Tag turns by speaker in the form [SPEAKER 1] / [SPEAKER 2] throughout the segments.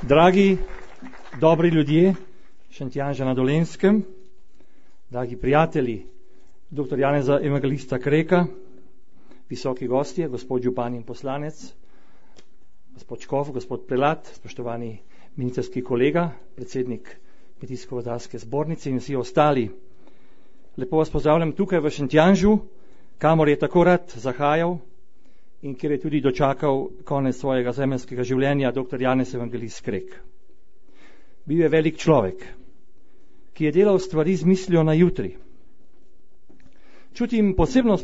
[SPEAKER 1] Dragi, dobri ljudje Šentjanža na Dolenjskem, dragi prijatelji dr. Janeza Evangelista Kreka, visoki gostje, gospod župan in poslanec, gospod Škof, gospod prelat, spoštovani ministrski kolega, predsednik Kmetijsko-gozdarske zbornice in vsi ostali. Lepo vas pozdravljam tukaj v Šentjanžu, kamor je tako rad zahajal in kjer je tudi dočakal konec svojega zemeljskega življenja dr. Janez Evangelist Krek. Bil je velik človek, ki je delal stvari z mislijo na jutri. Čutim posebno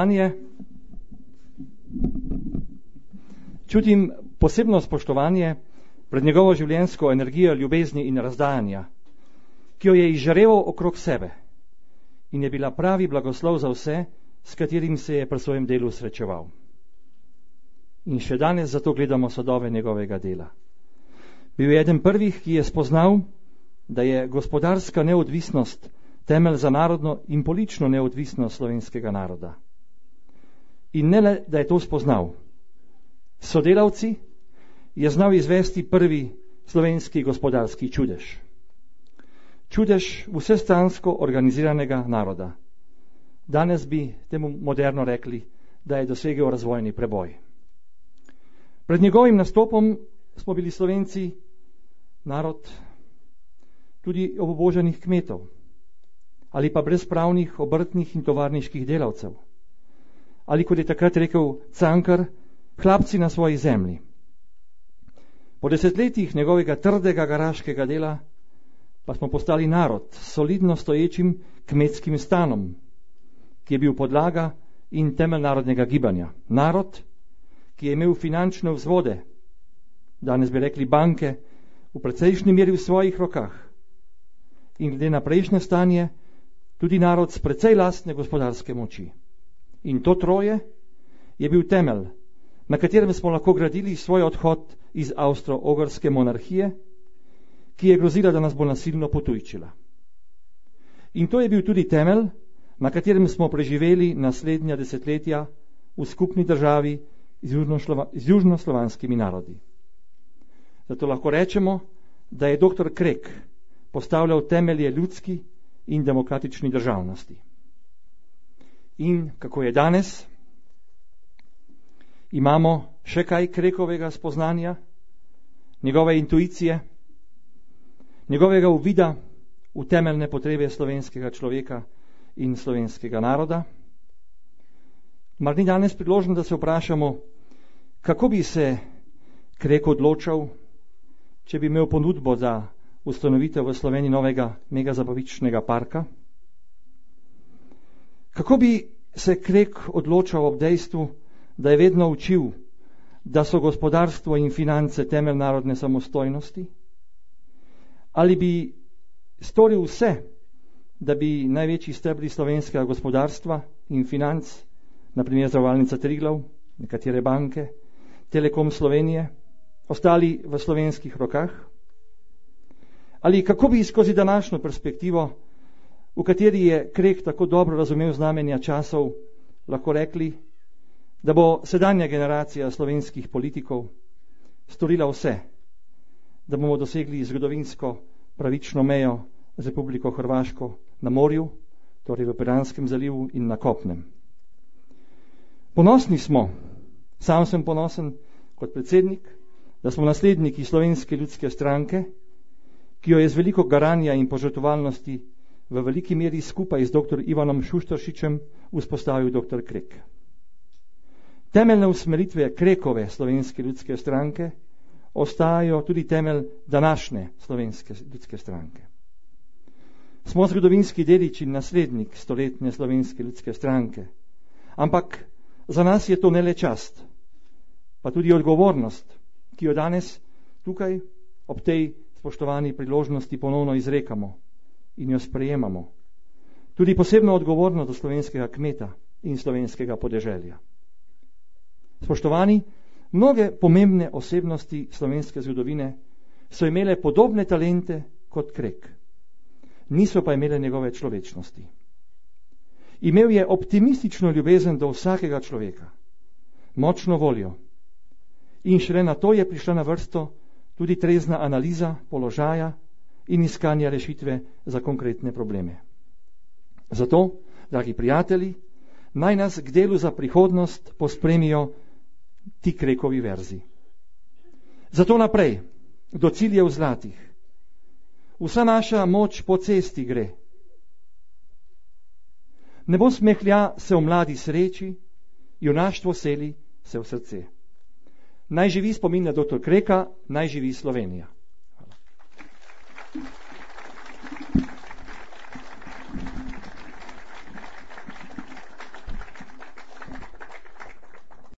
[SPEAKER 1] spoštovanje pred njegovo življenjsko energijo ljubezni in razdajanja, ki jo je izžareval okrog sebe in je bila pravi blagoslov za vse, s katerim se je pri svojem delu srečeval. In še danes zato gledamo sadove njegovega dela. Bil je eden prvih, ki je spoznal, da je gospodarska neodvisnost temelj za narodno in politično neodvisnost slovenskega naroda. In ne le, da je to spoznal. Sodelavci je znal izvesti prvi slovenski gospodarski čudež. Čudež vsestransko organiziranega naroda. Danes bi temu moderno rekli, da je dosegel razvojni preboj. Pred njegovim nastopom smo bili Slovenci narod tudi obubožanih kmetov ali pa brezpravnih obrtnih in tovarniških delavcev. Ali kot je takrat rekel Cankar, hlapci na svoji zemlji. Po desetletjih njegovega trdega garaškega dela pa smo postali narod s solidno stoječim kmetskim stanom, ki je bil podlaga in temelj narodnega gibanja. Narod, ki je imel finančne vzvode, danes bi rekli banke, v precejšnji meri v svojih rokah. In glede na prejšnje stanje, tudi narod s precej lastne gospodarske moči. In to troje je bil temelj, na katerem smo lahko gradili svoj odhod iz avstro-ogrske monarhije, ki je grozila, da nas bo nasilno potujčila. In to je bil tudi temelj, na katerem smo preživeli naslednja desetletja v skupni državi z južnoslovanskimi narodi. Zato lahko rečemo, da je dr. Krek postavljal temelje ljudski in demokratični državnosti. In kako je danes? Imamo še kaj Krekovega spoznanja, njegove intuicije, njegovega uvida v temeljne potrebe slovenskega človeka in slovenskega naroda. Mar ni danes priložno, da se vprašamo, kako bi se Krek odločal, če bi imel ponudbo za ustanovitev v Sloveniji novega megazabavičnega parka? Kako bi se Krek odločal ob dejstvu, da je vedno učil, da so gospodarstvo in finance temelj narodne samostojnosti? Ali bi storil vse, da bi največji stebri slovenskega gospodarstva in financ, na primer Zavarovalnica Triglav, nekatere banke, Telekom Slovenije, ostali v slovenskih rokah? Ali kako bi skozi današnjo perspektivo, v kateri je Krek tako dobro razumel znamenja časov, lahko rekli, da bo sedanja generacija slovenskih politikov storila vse, da bomo dosegli zgodovinsko pravično mejo z Republiko Hrvaško na morju, torej v Piranskem zalivu in na kopnem. Ponosni smo, sam sem ponosen kot predsednik, da smo nasledniki Slovenske ljudske stranke, ki jo je z veliko garanja in požrtvovalnosti v veliki meri skupaj z dr. Ivanom Šuštaršičem vzpostavil dr. Krek. Temeljne usmeritve Krekove Slovenske ljudske stranke ostajajo tudi temelj današnje Slovenske ljudske stranke. Smo zgodovinski dedič in naslednik stoletne Slovenske ljudske stranke, ampak za nas je to ne le čast, pa tudi odgovornost, ki jo danes tukaj ob tej spoštovani priložnosti ponovno izrekamo in jo sprejemamo. Tudi posebno odgovornost do slovenskega kmeta in slovenskega podeželja. Spoštovani, mnoge pomembne osebnosti slovenske zgodovine so imele podobne talente kot Krek. Niso pa imele njegove človečnosti. Imel je optimistično ljubezen do vsakega človeka, močno voljo. In šele na to je prišla na vrsto tudi trezna analiza položaja in iskanje rešitve za konkretne probleme. Zato, dragi prijatelji, naj nas k delu za prihodnost pospremijo ti Krekovi verzi. Zato naprej, do ciljev zlatih. Vsa naša moč po cesti gre. Nebo smehlja se v mladi sreči, junaštvo seli se v srce. Naj živi spomin na dr. Kreka, naj živi Slovenija.